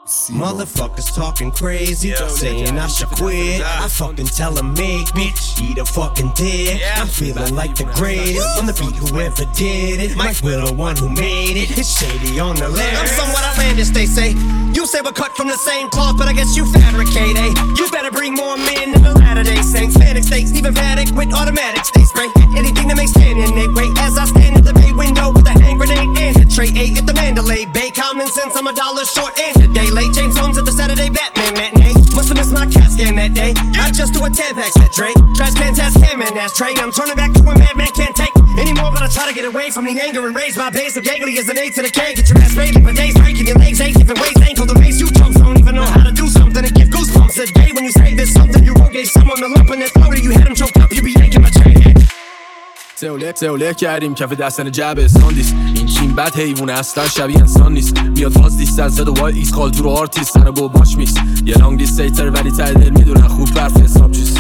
Motherfuckers talking crazy, saying I should quit. I fucking tell them make me eat a fucking dick. I'm feeling like the greatest on the beat, whoever did it. Mike Will, the one who made it. It's shady on the lyrics. I'm somewhat outlandish, they say. You say we're cut from the same cloth, but I guess you fabricate, eh? You better bring more men than the Latter-day Saints. Panic states, even panic with automatics. They spray anything that makes standing their way. As I stand at the bay window with a hand grenade and a tray 8 at the Mandalay Bay. Common sense, I'm $1 short and a day late. James Holmes at the Saturday Batman matinee. Must've missed my CAT scan that day. I just do a 10-pack set Drake. Trash can test him and that's trade. I'm turning back to a madman can't take anymore, but I try to get away from the anger and raise my base of gangly as an A to the K. Get your ass raided for days, breaking your legs 8 different ways. Ankle the base, you chumps don't even know how to do something to give goosebumps a day. When you say there's something you wrote, gave someone the lump in their throat, or you had them choked up, you be aching my chain. تئوله کردیم کف دستن جعب ساندیس این چین بد حیوونه اصلا شبیه انسان نیست میاد فاز لیست از زد و وای ایس کال تو رو آرتیست سر با باش میکس یه لانگ دیستیتر ولی ته دل میدونن خوب برف حساب چیست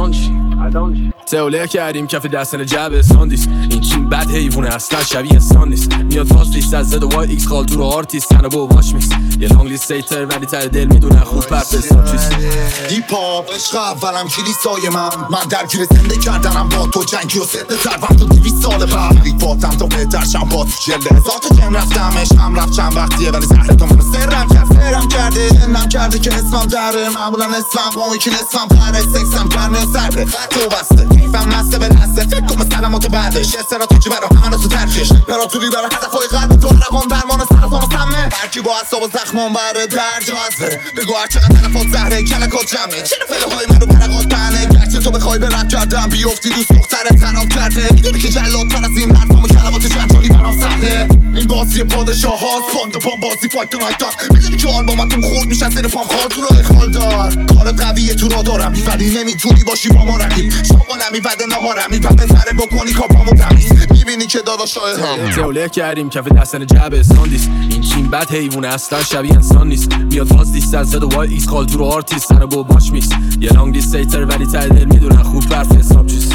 تئوله کردیم کف دستن جعب ساندیس این چین بد حیوونه اصلا شبیه انسان نیست میاد فاز لیست از زد و وای ایس کال تو رو آرتیست سر با باش میکس یه لانگ دیستیتر ولی ته دل میدونن خوب برف حساب چیست دیپ هاپ عشق اولم کلیسای من درگیر زنده کردنم با تو جنگی و سد تو 200 سال بعد ریفاتم تا بهتر شم با جلده هزار تا جن رفتم عشقم رفت چند وقتیه ولی زهره تا منو سرم کرده جنم کرده که اسمم دره معمولا اسمم با یکی اسمم پره سکسم کرنه سرده تو بسته کیفم مسته به دسته فکر کن سلامات بعدش استراتژی برا همه تو ترکش براتوری برا هدفهای قلب تو رقم درمان سرطان و سمه هرکی با اصاب و زخمون بره در جازه بگو هر چقدر تلفات زهره کلکات جمعه چرا فعله های منو برقات تنه گرچه تو بخوای به رد کردم بیفتی دوست دختر تناب کرده میدونی که جلاتر از این حرفام و کلمات جنجالی برام سخته این بازی پادشاه هاست پاند و پام بازی فایت نایتار میدونی که آلبومتون خورد میشن زیر پام خال تو راه خال دار کار قویه تو را دارم ولی نمیتونی باشی با ما رقیب شما نمیبده نهارم میبنده تره بکنی کاپامو تمیز میبینی که داداشای هم تئوله کردیم کف دستن جعب ساندیس این چین بد حیوونه اصلا شبیه انسان نیست میاد فاز لیست از زد و وای ایس کال تو رو آرتیست سر با باش میکس یه لانگ دیستیتر ولی ته دل میدونن خوب برف حساب چیست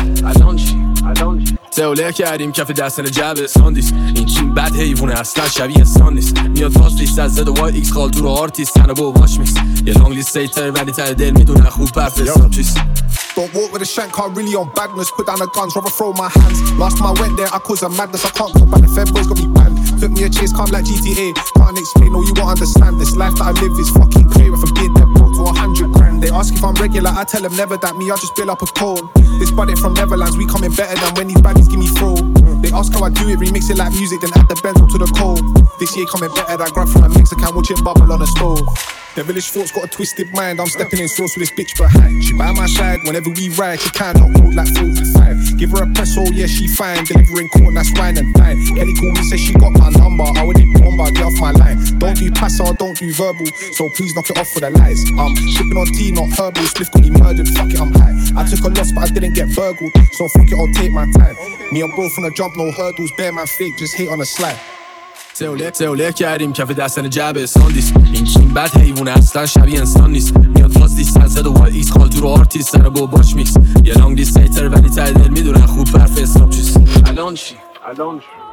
تئوله کردیم کف دستن جعب ساندیس این چین بد حیوونه اصلا شبیه انسان نیست میاد فاز لیست از زد و وای ایکس کال تو رو آرتیست سر با باش میکس یه لانگ لیستیتر ولی ته دل میدونن خوب برف حساب چیست Don't walk with a shank, can't really on badness. Put down the guns, rather throw my hands. Last time I went there, I caused a madness. I can't go back, the Fed boys got me banned. Took me a chase, calm like GTA. Can't explain, no, you won't understand. This life that I live is fucking clear. If I'm being dead broke to 100 grand. They ask if I'm regular, I tell them never that me, I just build up a cone. This buddy from Netherlands, we coming better than when these baddies give me throw. They ask how I do it, remix it like music, then add the benzo to the cold. This year coming better than grab from a Mexican, watch it bubble on the stove. Devilish thoughts got a twisted mind. I'm stepping in sauce with this bitch behind. She by my side whenever we ride. She can't not hold like 45. Give her a press, oh yeah, she fine. Delivering corn, that's wine and dine. Kelly called me, says she got my number. I would bomber, get off my line. Don't do passive, don't do verbal. So please knock it off for the lies. I'm sipping on tea, not herbal. Spliff got me murdered, fuck it, I'm high. I took a loss, but I didn't get burgled. So fuck it, I'll take my time. Me and bro from the jump, no hurdles. Bear man fake, just hate on the slide. تئوله کردیم کف دستن جعب ساندیس این چین بد حیوونه اصلا شبیه انسان نیست میاد فاز لیست از زد و وای ایس کال تو رو آرتیست سر با باش میکس یه لانگ دیستیتر ولی ته دل میدونن خوب برف حساب چیست